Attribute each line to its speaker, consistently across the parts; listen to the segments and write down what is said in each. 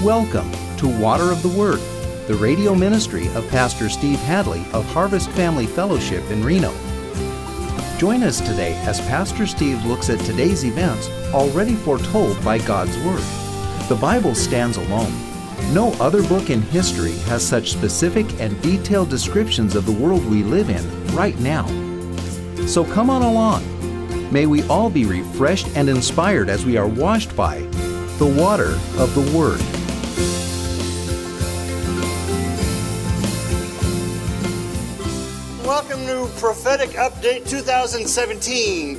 Speaker 1: Welcome to Water of the Word, the radio ministry of Pastor Steve Hadley of Harvest Family Fellowship in Reno. Join us today as Pastor Steve looks at today's events already foretold by God's Word. The Bible stands alone. No other book in history has such specific and detailed descriptions of the world we live in right now. So come on along. May we all be refreshed and inspired as we are washed by the water of the Word.
Speaker 2: Welcome to Prophetic Update 2017.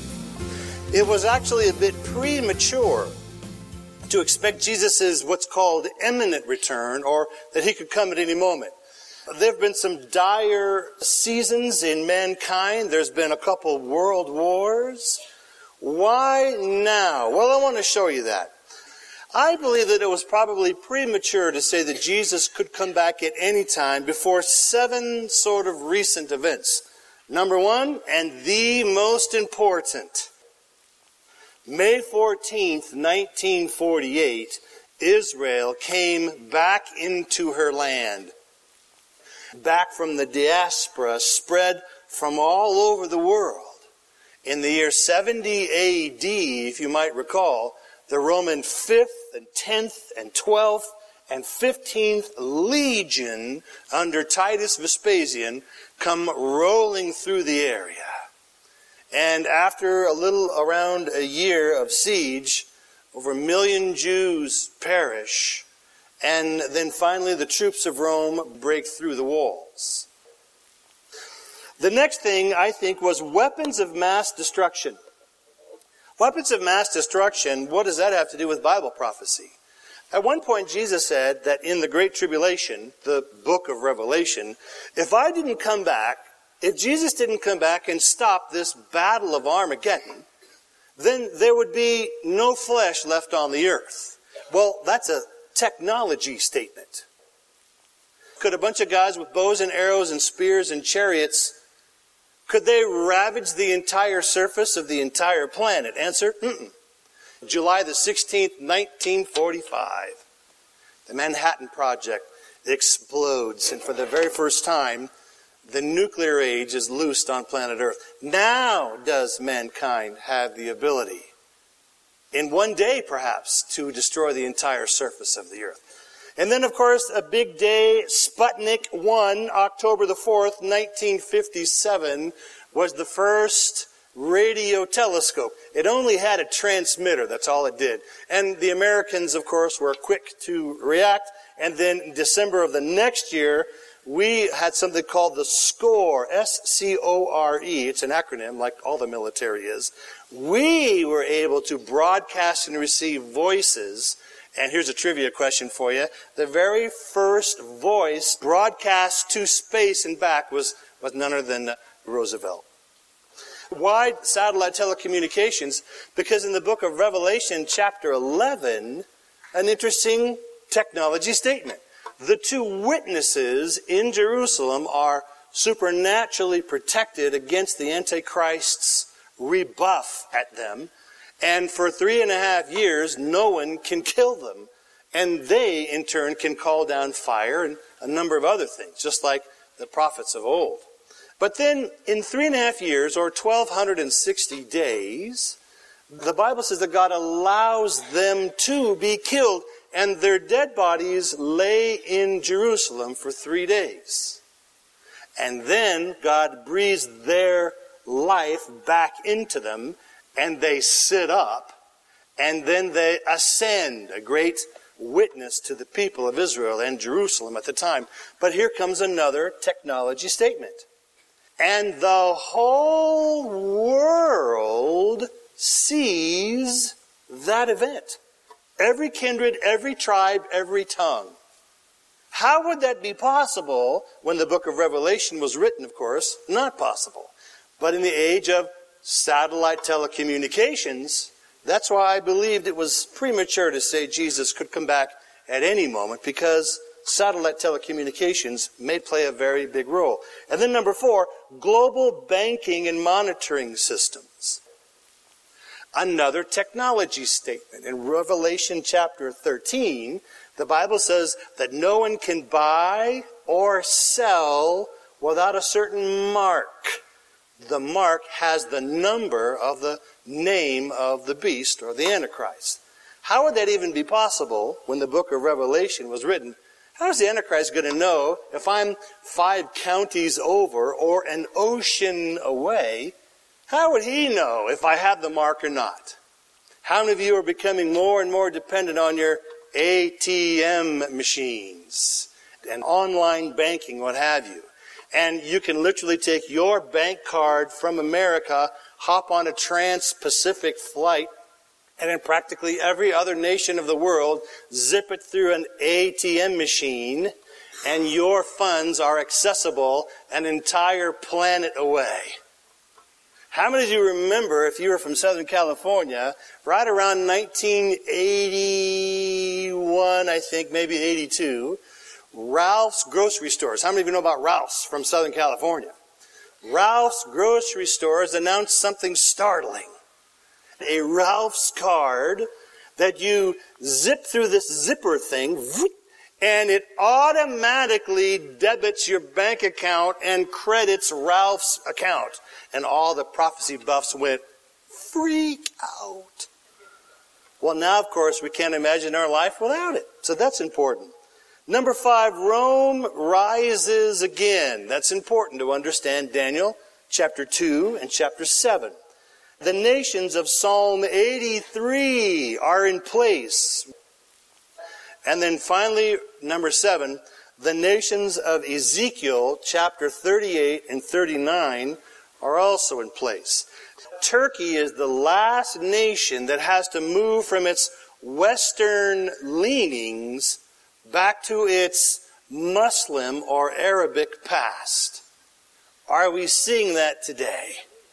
Speaker 2: It was actually a bit premature to expect Jesus' what's called imminent return, or that he could come at any moment. There have been some dire seasons in mankind. There's been a couple world wars. Why now? Well, I want to show you that. I believe that it was probably premature to say that Jesus could come back at any time before 7 sort of recent events. Number 1, and the most important, May 14th, 1948, Israel came back into her land. Back from the diaspora, spread from all over the world. In the year 70 AD, if you might recall, the Roman 5th and 10th and 12th and 15th Legion under Titus Vespasian come rolling through the area. And after around a year of siege, over 1 million Jews perish. And then finally the troops of Rome break through the walls. The next thing, I think, was weapons of mass destruction. Weapons of mass destruction, what does that have to do with Bible prophecy? At one point, Jesus said that in the Great Tribulation, the book of Revelation, if Jesus didn't come back and stop this battle of Armageddon, then there would be no flesh left on the earth. Well, that's a technology statement. Could a bunch of guys with bows and arrows and spears and chariots, could they ravage the entire surface of the entire planet? Answer, July the 16th, 1945. The Manhattan Project explodes, and for the very first time, the nuclear age is loosed on planet Earth. Now does mankind have the ability, in one day perhaps, to destroy the entire surface of the Earth. And then, of course, a big day, Sputnik 1, October the 4th, 1957, was the first radio telescope. It only had a transmitter, that's all it did. And the Americans, of course, were quick to react. And then in December of the next year, we had something called the SCORE, S-C-O-R-E. It's an acronym like all the military is. We were able to broadcast and receive voices. And here's a trivia question for you. The very first voice broadcast to space and back was none other than Roosevelt. Why satellite telecommunications? Because in the book of Revelation, chapter 11, an interesting technology statement. The 2 witnesses in Jerusalem are supernaturally protected against the Antichrist's rebuff at them. And for 3.5 years, no one can kill them. And they, in turn, can call down fire and a number of other things, just like the prophets of old. But then, in 3.5 years, or 1,260 days, the Bible says that God allows them to be killed, and their dead bodies lay in Jerusalem for 3 days. And then God breathes their life back into them, and they sit up, and then they ascend, a great witness to the people of Israel and Jerusalem at the time. But here comes another technology statement. And the whole world sees that event. Every kindred, every tribe, every tongue. How would that be possible when the book of Revelation was written, of course? Not possible. But in the age of satellite telecommunications, that's why I believed it was premature to say Jesus could come back at any moment, because satellite telecommunications may play a very big role. And then number 4, global banking and monitoring systems. Another technology statement. In Revelation chapter 13, The Bible says that no one can buy or sell without a certain mark. The mark has the number of the name of the beast or the Antichrist. How would that even be possible when the book of Revelation was written? How is the Antichrist going to know if I'm 5 counties over or an ocean away? How would he know if I have the mark or not? How many of you are becoming more and more dependent on your ATM machines and online banking, what have you? And you can literally take your bank card from America, hop on a trans-Pacific flight, and in practically every other nation of the world, zip it through an ATM machine, and your funds are accessible an entire planet away. How many of you remember, if you were from Southern California, right around 1981, I think, maybe 82, Ralph's grocery stores. How many of you know about Ralph's from Southern California? Ralph's grocery stores announced something startling. A Ralph's card that you zip through this zipper thing, and it automatically debits your bank account and credits Ralph's account. And all the prophecy buffs went, freak out. Well, now, of course, we can't imagine our life without it. So that's important. Number 5, Rome rises again. That's important to understand Daniel chapter 2 and chapter 7. The nations of Psalm 83 are in place. And then finally, number 7, the nations of Ezekiel chapter 38 and 39 are also in place. Turkey is the last nation that has to move from its Western leanings back to its Muslim or Arabic past. Are we seeing that today?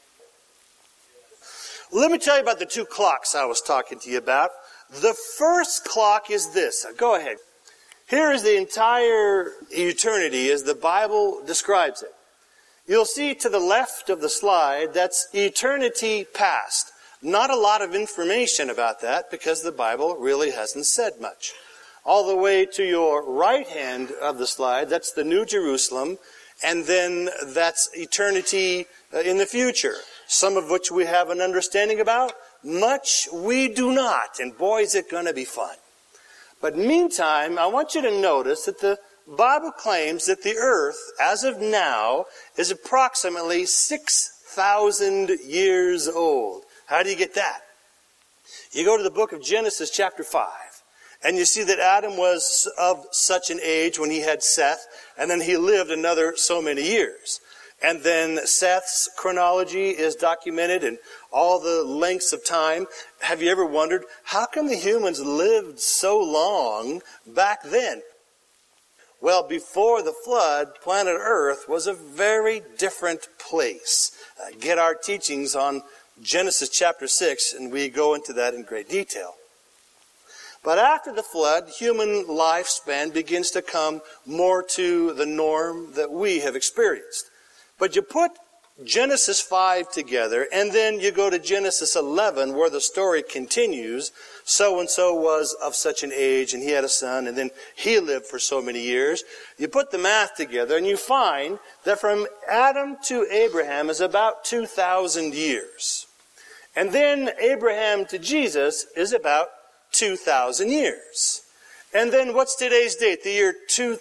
Speaker 2: Let me tell you about the 2 clocks I was talking to you about. The first clock is this. Go ahead. Here is the entire eternity as the Bible describes it. You'll see to the left of the slide, that's eternity past. Not a lot of information about that because the Bible really hasn't said much. All the way to your right hand of the slide, that's the New Jerusalem, and then that's eternity in the future. Some of which we have an understanding about, much we do not, and boy is it going to be fun. But meantime, I want you to notice that the Bible claims that the earth, as of now, is approximately 6,000 years old. How do you get that? You go to the book of Genesis chapter 5, and you see that Adam was of such an age when he had Seth, and then he lived another so many years. And then Seth's chronology is documented in all the lengths of time. Have you ever wondered, how come the humans lived so long back then? Well, before the flood, planet Earth was a very different place. Get our teachings on Genesis chapter 6, and we go into that in great detail. But after the flood, human lifespan begins to come more to the norm that we have experienced. But you put Genesis 5 together, and then you go to Genesis 11, where the story continues. So-and-so was of such an age, and he had a son, and then he lived for so many years. You put the math together, and you find that from Adam to Abraham is about 2,000 years. And then Abraham to Jesus is about 2,000 years. And then what's today's date? The year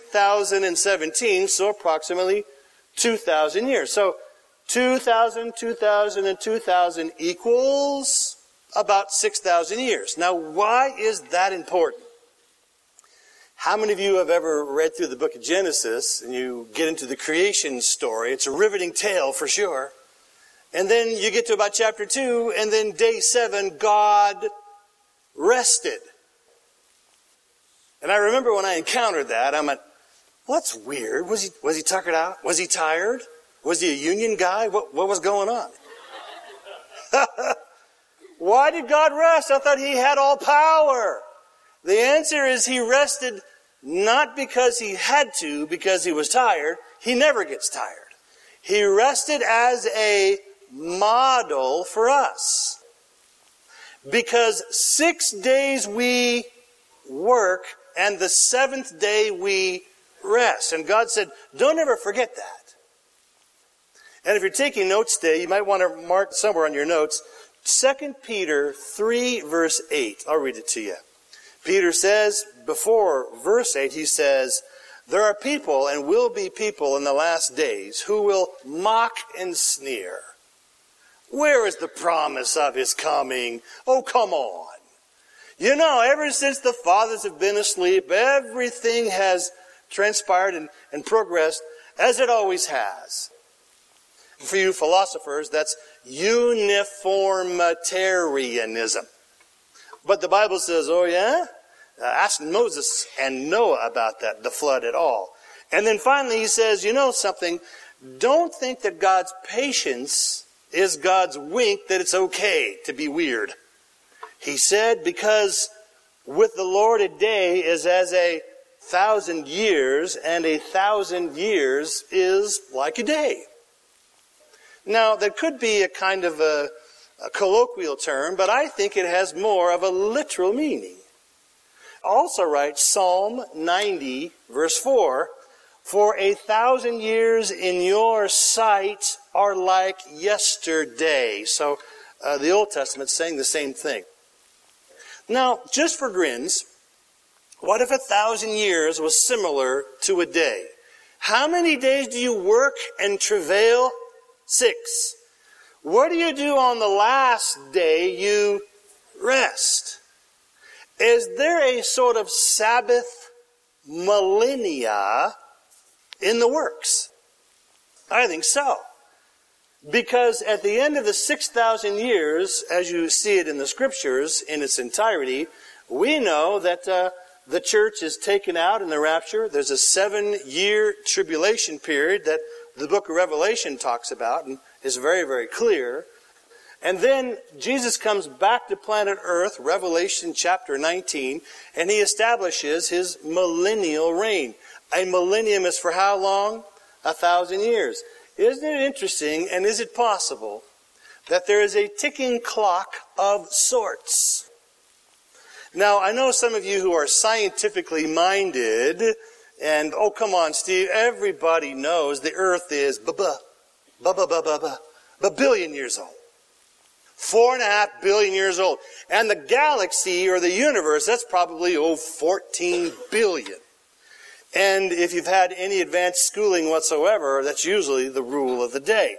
Speaker 2: 2017, so approximately 2,000 years. So 2,000, 2,000, and 2,000 equals about 6,000 years. Now, why is that important? How many of you have ever read through the book of Genesis and you get into the creation story? It's a riveting tale for sure. And then you get to about chapter 2, and then day 7, God rested. And I remember when I encountered that, I went, well, that's weird. Was he tuckered out? Was he tired? Was he a union guy? What was going on? Why did God rest? I thought he had all power. The answer is he rested not because he had to, because he was tired. He never gets tired. He rested as a model for us. Because 6 days we work and the seventh day we rest. And God said, don't ever forget that. And if you're taking notes today, you might want to mark somewhere on your notes, 2 Peter 3, verse 8. I'll read it to you. Peter says, before verse 8, he says, there are people and will be people in the last days who will mock and sneer. Where is the promise of his coming? Oh, come on. You know, ever since the fathers have been asleep, everything has transpired and progressed as it always has. For you philosophers, that's uniformitarianism. But the Bible says, oh yeah? Ask Moses and Noah about that, the flood at all. And then finally he says, you know something? Don't think that God's patience is God's wink that it's okay to be weird. He said, because with the Lord a day is as 1,000 years, and 1,000 years is like a day. Now, that could be a kind of a colloquial term, but I think it has more of a literal meaning. Also writes Psalm 90, verse 4, for 1,000 years in your sight are like yesterday. So the Old Testament's saying the same thing. Now, just for grins, what if 1,000 years was similar to a day? How many days do you work and travail? 6. What do you do on the last day you rest? Is there a sort of Sabbath millennia in the works? I think so. Because at the end of the 6,000 years, as you see it in the Scriptures in its entirety, we know that the church is taken out in the rapture. There's a 7-year tribulation period that the book of Revelation talks about and is very, very clear. And then Jesus comes back to planet Earth, Revelation chapter 19, and he establishes his millennial reign. A millennium is for how long? 1,000 years. Isn't it interesting, and is it possible, that there is a ticking clock of sorts? Now, I know some of you who are scientifically minded, and, oh, come on, Steve, everybody knows the Earth is billion years old. 4.5 billion years old. And the galaxy, or the universe, that's probably, 14 billion. And if you've had any advanced schooling whatsoever, that's usually the rule of the day.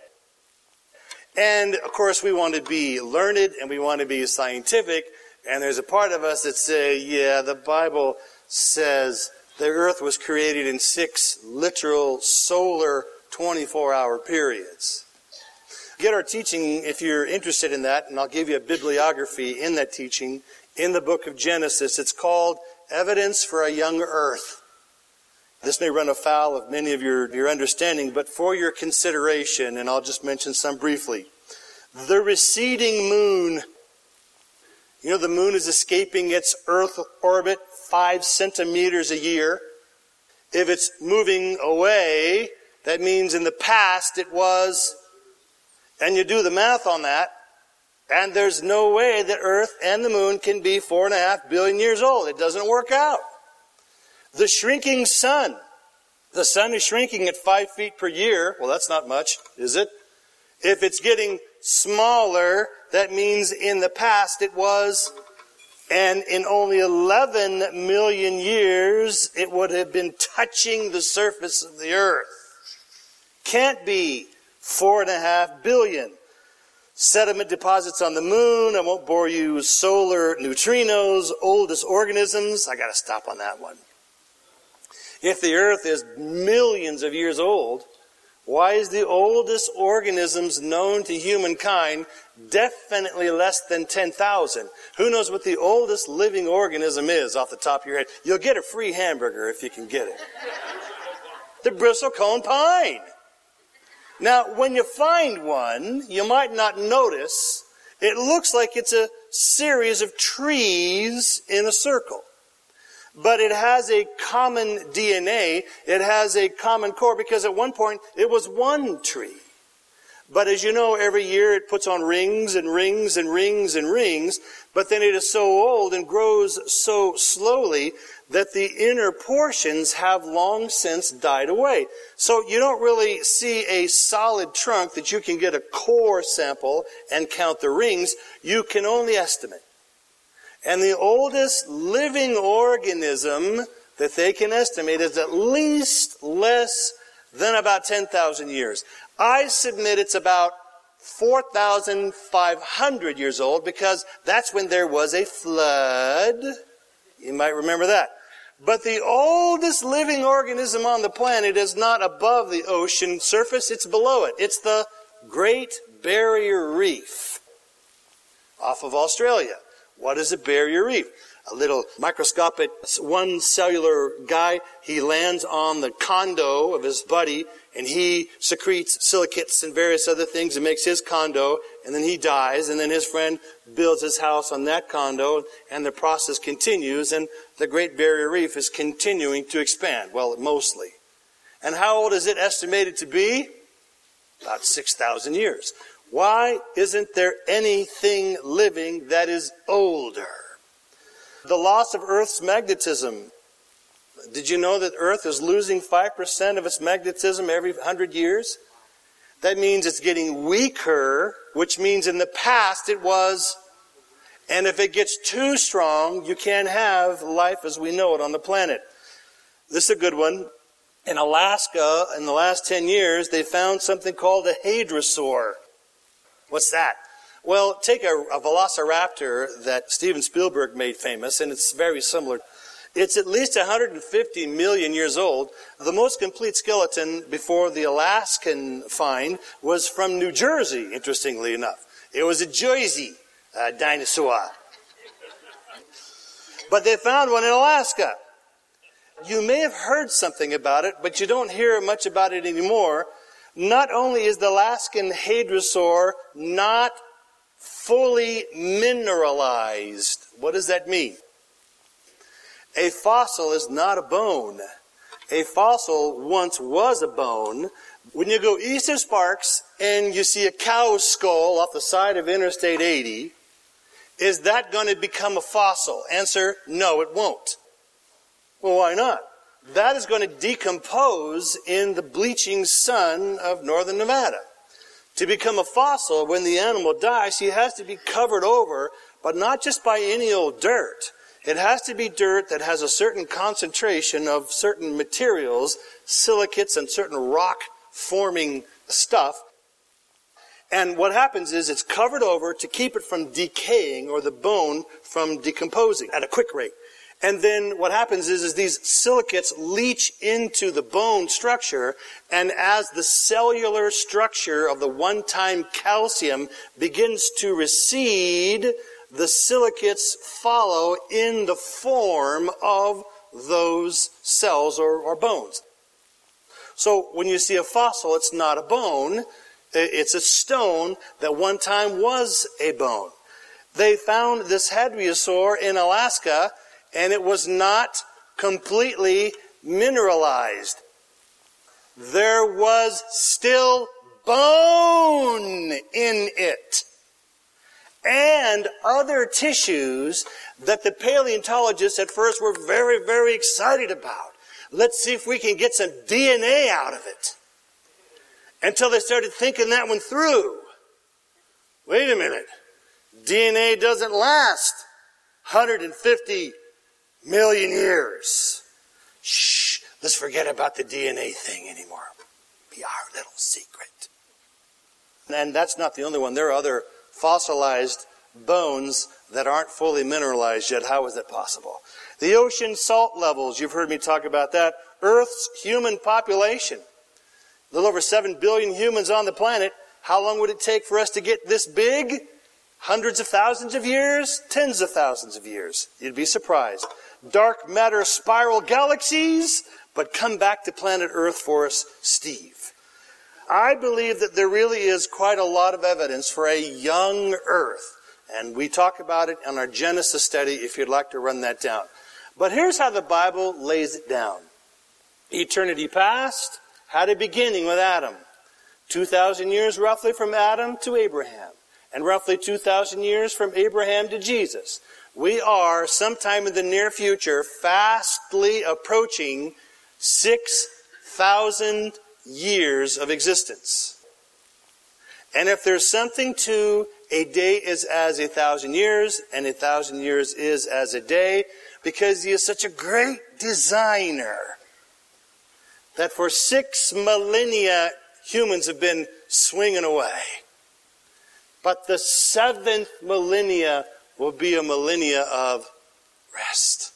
Speaker 2: And, of course, we want to be learned, and we want to be scientific, and there's a part of us that say, yeah, the Bible says the earth was created in 6 literal solar 24-hour periods. Get our teaching if you're interested in that, and I'll give you a bibliography in that teaching in the book of Genesis. It's called Evidence for a Young Earth. This may run afoul of many of your understanding, but for your consideration, and I'll just mention some briefly. The receding moon. You know, the moon is escaping its Earth orbit 5 centimeters a year. If it's moving away, that means in the past it was, and you do the math on that, and there's no way that Earth and the moon can be 4.5 billion years old. It doesn't work out. The shrinking sun. The sun is shrinking at 5 feet per year. Well, that's not much, is it? If it's getting smaller, that means in the past it was, and in only 11 million years, it would have been touching the surface of the earth. Can't be 4.5 billion. Sediment deposits on the moon. I won't bore you with solar neutrinos, oldest organisms. I got to stop on that one. If the earth is millions of years old, why is the oldest organisms known to humankind definitely less than 10,000? Who knows what the oldest living organism is off the top of your head? You'll get a free hamburger if you can get it. The bristlecone pine. Now, when you find one, you might not notice, it looks like it's a series of trees in a circle. But it has a common DNA. It has a common core because at one point it was one tree. But as you know, every year it puts on rings and rings and rings and rings. But then it is so old and grows so slowly that the inner portions have long since died away. So you don't really see a solid trunk that you can get a core sample and count the rings. You can only estimate. And the oldest living organism that they can estimate is at least less than about 10,000 years. I submit it's about 4,500 years old, because that's when there was a flood. You might remember that. But the oldest living organism on the planet is not above the ocean surface, it's below it. It's the Great Barrier Reef off of Australia. What is a barrier reef? A little microscopic, one cellular guy. He lands on the condo of his buddy, and he secretes silicates and various other things and makes his condo, and then he dies, and then his friend builds his house on that condo, and the process continues, and the Great Barrier Reef is continuing to expand. Well, mostly. And how old is it estimated to be? About 6,000 years. Why isn't there anything living that is older? The loss of Earth's magnetism. Did you know that Earth is losing 5% of its magnetism every 100 years? That means it's getting weaker, which means in the past it was. And if it gets too strong, you can't have life as we know it on the planet. This is a good one. In Alaska, in the last 10 years, they found something called a hadrosaur. What's that? Well, take a velociraptor that Steven Spielberg made famous, and it's very similar. It's at least 150 million years old. The most complete skeleton before the Alaskan find was from New Jersey, interestingly enough. It was a Jersey dinosaur. But they found one in Alaska. You may have heard something about it, but you don't hear much about it anymore. Not only is the Alaskan hadrosaur not fully mineralized. What does that mean? A fossil is not a bone. A fossil once was a bone. When you go east of Sparks and you see a cow skull off the side of Interstate 80, is that going to become a fossil? Answer, no, it won't. Well, why not? That is going to decompose in the bleaching sun of northern Nevada. To become a fossil, when the animal dies, he has to be covered over, but not just by any old dirt. It has to be dirt that has a certain concentration of certain materials, silicates and certain rock-forming stuff. And what happens is it's covered over to keep it from decaying or the bone from decomposing at a quick rate. And then what happens is these silicates leach into the bone structure, and as the cellular structure of the one-time calcium begins to recede, the silicates follow in the form of those cells or bones. So when you see a fossil, it's not a bone. It's a stone that one time was a bone. They found this hadrosaur in Alaska, and it was not completely mineralized. There was still bone in it. And other tissues that the paleontologists at first were very, very excited about. Let's see if we can get some DNA out of it. Until they started thinking that one through. Wait a minute. DNA doesn't last 150 million years. Shh, let's forget about the DNA thing anymore. Be our little secret. And that's not the only one. There are other fossilized bones that aren't fully mineralized yet. How is that possible? The ocean salt levels, you've heard me talk about that. Earth's human population. A little over 7 billion humans on the planet. How long would it take for us to get this big? Hundreds of thousands of years? Tens of thousands of years. You'd be surprised. Dark matter spiral galaxies, but come back to planet Earth for us, Steve. I believe that there really is quite a lot of evidence for a young Earth. And we talk about it in our Genesis study if you'd like to run that down. But here's how the Bible lays it down. Eternity past had a beginning with Adam. 2,000 years roughly from Adam to Abraham. And roughly 2,000 years from Abraham to Jesus. we are, sometime in the near future, fastly approaching 6,000 years of existence. And if there's something to a day is as 1,000 years, and 1,000 years is as a day, because He is such a great designer that for 6 millennia humans have been swinging away. But the 7th millennia will be a millennia of rest.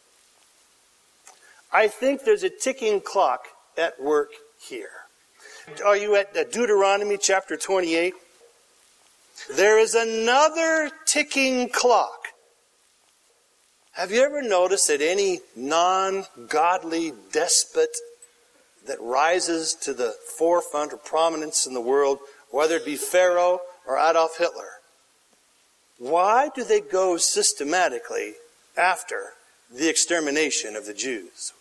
Speaker 2: I think there's a ticking clock at work here. Are you at Deuteronomy chapter 28? There is another ticking clock. Have you ever noticed that any non-godly despot that rises to the forefront or prominence in the world, whether it be Pharaoh or Adolf Hitler, why do they go systematically after the extermination of the Jews?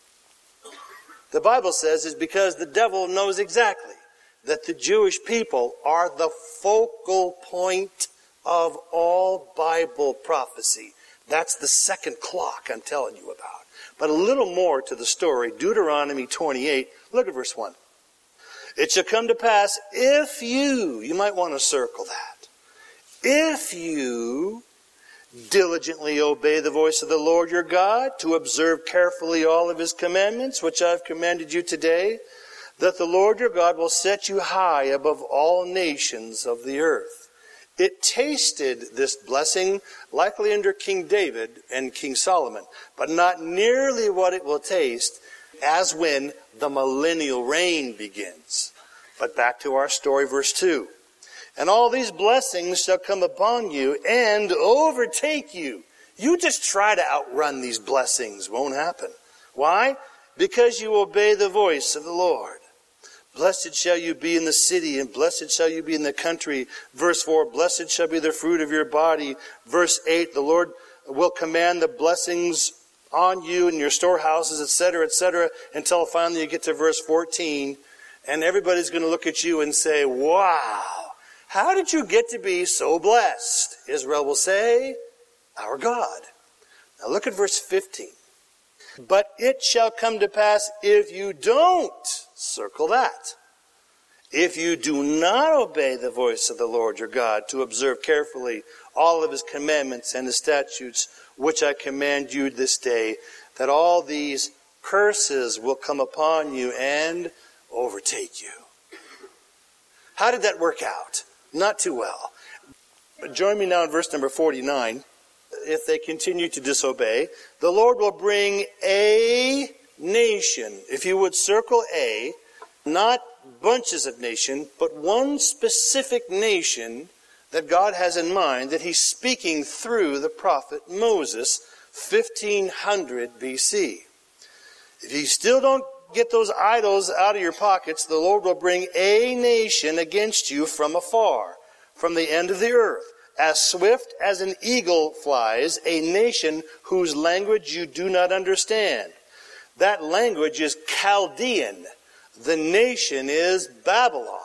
Speaker 2: The Bible says it's because the devil knows exactly that the Jewish people are the focal point of all Bible prophecy. That's the second clock I'm telling you about. But a little more to the story, Deuteronomy 28, look at verse 1. It shall come to pass if you might want to circle that, if you diligently obey the voice of the Lord your God, to observe carefully all of His commandments, which I've commanded you today, that the Lord your God will set you high above all nations of the earth. It tasted this blessing likely under King David and King Solomon, but not nearly what it will taste as when the millennial reign begins. But back to our story, verse 2. And all these blessings shall come upon you and overtake you. You just try to outrun these blessings. Won't happen. Why? Because you obey the voice of the Lord. Blessed shall you be in the city, and blessed shall you be in the country. Verse 4, blessed shall be the fruit of your body. Verse 8, the Lord will command the blessings on you and your storehouses, etc., until finally you get to verse 14, and everybody's going to look at you and say, wow, how did you get to be so blessed? Israel will say, our God. Now look at verse 15. But it shall come to pass if you don't, circle that, if you do not obey the voice of the Lord your God to observe carefully all of His commandments and His statutes, which I command you this day, that all these curses will come upon you and overtake you. How did that work out? Not too well. Join me now in verse number 49. If they continue to disobey, the Lord will bring a nation. If you would circle A, not bunches of nations, but one specific nation that God has in mind, that He's speaking through the prophet Moses, 1500 BC. If you still don't get those idols out of your pockets, the Lord will bring a nation against you from afar, from the end of the earth. As swift as an eagle flies, a nation whose language you do not understand. That language is Chaldean. The nation is Babylon.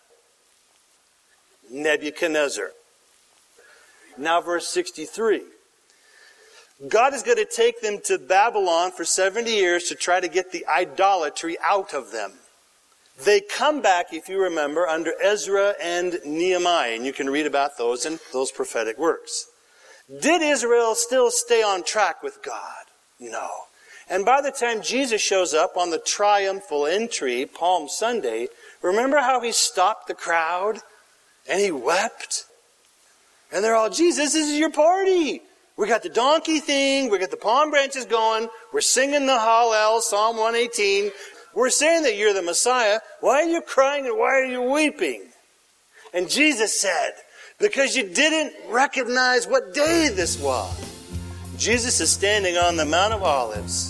Speaker 2: Nebuchadnezzar. Now verse 63. God is going to take them to Babylon for 70 years to try to get the idolatry out of them. They come back, if you remember, under Ezra and Nehemiah, and you can read about those in those prophetic works. Did Israel still stay on track with God? No. And by the time Jesus shows up on the triumphal entry, Palm Sunday, remember how He stopped the crowd and He wept? And they're all, Jesus, this is your party. We got the donkey thing, we got the palm branches going, we're singing the Hallel, Psalm 118. We're saying that you're the Messiah. Why are you crying and why are you weeping? And Jesus said, because you didn't recognize what day this was. Jesus is standing on the Mount of Olives,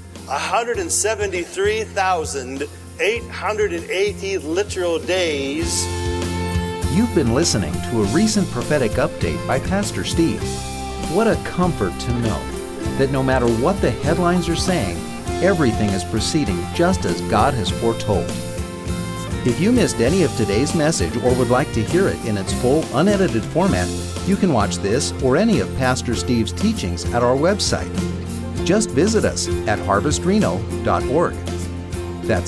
Speaker 2: 173,880 literal days.
Speaker 1: You've been listening to a recent prophetic update by Pastor Steve. What a comfort to know that no matter what the headlines are saying, everything is proceeding just as God has foretold. If you missed any of today's message or would like to hear it in its full, unedited format, you can watch this or any of Pastor Steve's teachings at our website. Just visit us at harvestreno.org. That's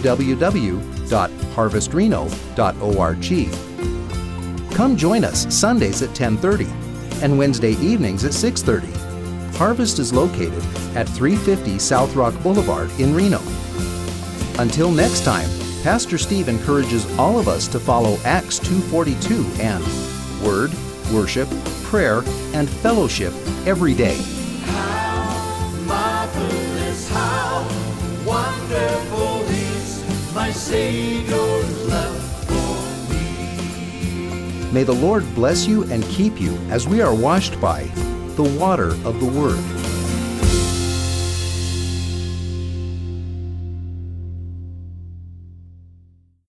Speaker 1: www.harvestreno.org. Come join us Sundays at 10:30 and Wednesday evenings at 6:30. Harvest is located at 350 South Rock Boulevard in Reno. Until next time, Pastor Steve encourages all of us to follow Acts 2:42 and Word, Worship, Prayer, and Fellowship every day.
Speaker 3: How marvelous, how wonderful is my Savior's love for me.
Speaker 1: May the Lord bless you and keep you as we are washed by the water of the Word.